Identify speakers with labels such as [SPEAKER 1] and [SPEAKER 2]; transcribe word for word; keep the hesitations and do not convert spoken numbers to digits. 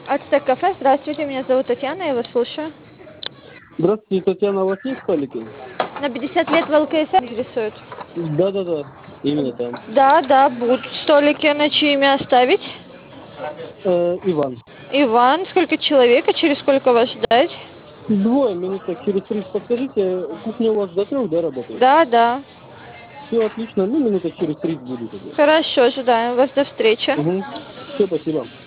[SPEAKER 1] Ацтек кафе. Здравствуйте, меня зовут Татьяна, я вас слушаю.
[SPEAKER 2] Здравствуйте, Татьяна, у вас есть столики?
[SPEAKER 1] На пятьдесят лет в ЛКСМ интересует?
[SPEAKER 2] Да-да-да, именно там.
[SPEAKER 1] Да, да, будут столики. На чье имя оставить?
[SPEAKER 2] Э, Иван.
[SPEAKER 1] Иван, сколько человек, а через сколько вас ждать?
[SPEAKER 2] Двое минут, так через тридцать подскажите, кухня у вас до трех, да, работает?
[SPEAKER 1] Да, да.
[SPEAKER 2] Все отлично, ну минуток через тридцать буду тогда.
[SPEAKER 1] Хорошо, ожидаем вас, до встречи.
[SPEAKER 2] Угу. Все, спасибо.